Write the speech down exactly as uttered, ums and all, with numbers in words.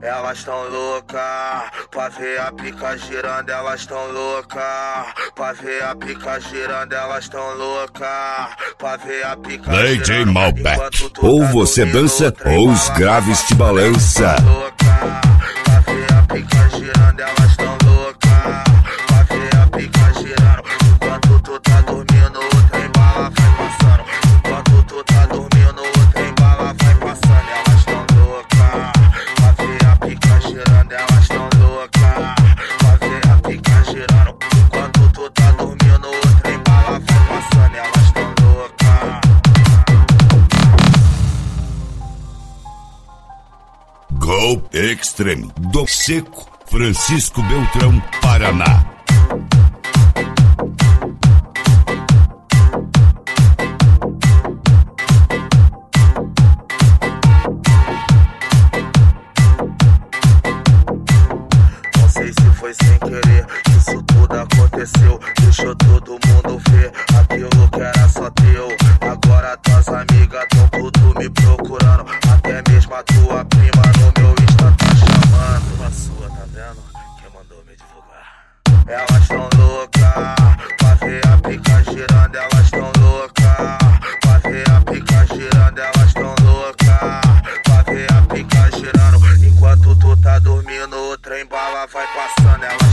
Elas tão louca, pra ver a pica girando, elas tão louca, pra ver a pica girando, elas tão louca, pra ver a pica girando. D J Malbec, ou você dança ou os graves te balança. Pra ver a pica girando, elas tão louca, pra ver a pica girando. Enquanto tu tá dormindo, o trem bala vai passando. Enquanto tu tá dormindo, o trem bala vai passando. Elas tão louca, pra ver a pica girando, elas tão louca, pra ver a pica girando. Enquanto tu tá dormindo, o trem bala vai passando. Elas tão louca. Golpe Extreme do Seco, Francisco Beltrão, Paraná. Não sei se foi sem querer, isso tudo aconteceu. Deixou todo mundo ver aquilo que era só teu. Agora tuas amigas tão tudo me procurando. Até mesmo a tua prima no meu Insta tá chamando. A sua, tá vendo? Quem mandou me divulgar? Elas tão louca, pra ver a pica girando, elas tão louca, pra ver a pica girando, elas tão louca, pra ver a pica girando. Enquanto tu tá dormindo, o trem bala vai passando. Ela